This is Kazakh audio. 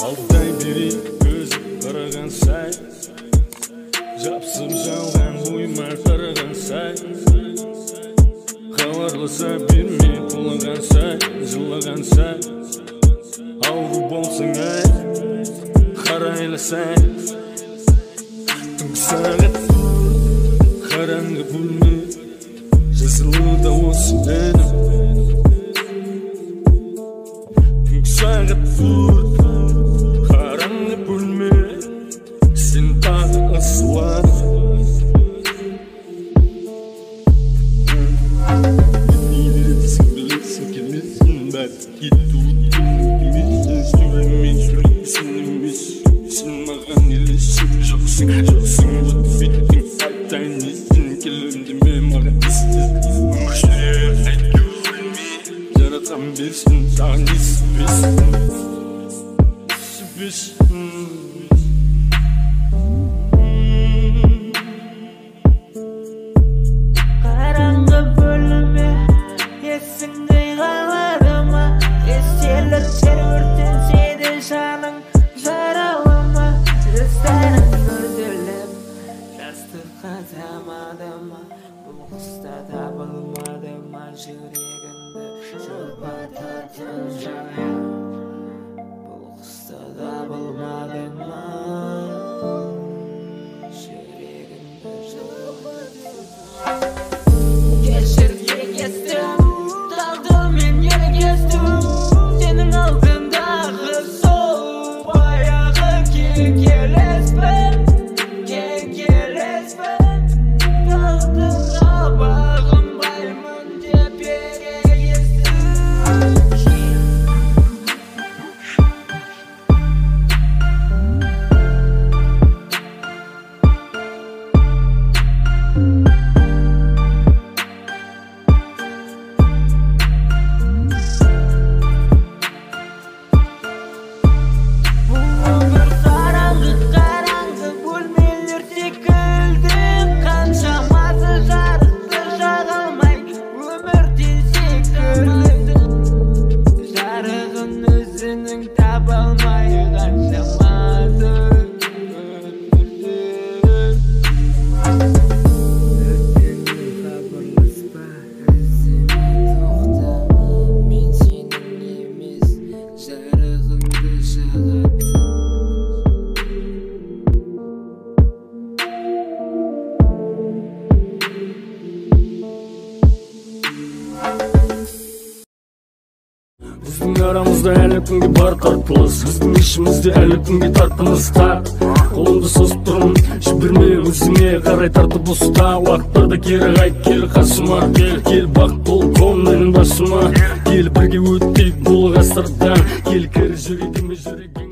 Алтай бери көзі қараған сай, жапсып жауған ойма тараған сай, хабарласа бермей құлаған сай, жылаған сай, ауру болсың ай, қарайласай. Түнгі сағат қараңғы бөлме, жазылуда осы әнім. Түнгі сағат қараңғы бөлме, сен тағы ысыладың. Білесің, білесің, келмесің бәрі кету келмесің, сөйлемен сөйлейсің емес, сен маған елесің. Жоқсың, жоқсың, өтпеттің, айтайын несін, келімді ме маған есті. Өмір сүрер әйтеу өлмей, жаратқан берсін саған еспесін. Қараңғы бөлме, есіңді қалады ма? Естеліктер өртенсе де жаның жаралы ма? Жастарың өртеліп, жастыққа тамады ма? Бұл қыста табылмады ма? Жүрегіңді жұбататын жаңа. Бұл қыста табылмады ма? Жүрегіңді жұбататын жаңа. Кешір егестім, тағдырмен ерегестім, сенің алдыңдағы сол баяғы кекелеспін, тағдырға бағынбаймын деп ерегестім. Қараңғы бөлмелер секілді, қаншамасы жарықты жағалмай өмірден секілді. Жарығын өзінің таба алмай қаншамасы хабарласпа, іздеме тоқта, мен сенің емес, жарығыңды жағатын. Біздің арамызда әлі күнге бар тартылыс, біздің ішімізде әлі күнге тартымыз тар. Қолымды созып тұрмын, жіберме өзіңе қарай тартып ұста. Уақыттарда кері қайт, кел қасыма, кел бақ бол менің басыма. Кел бірге өттейік бұл ғасырдан, кел кері жүрегіме жүрегің.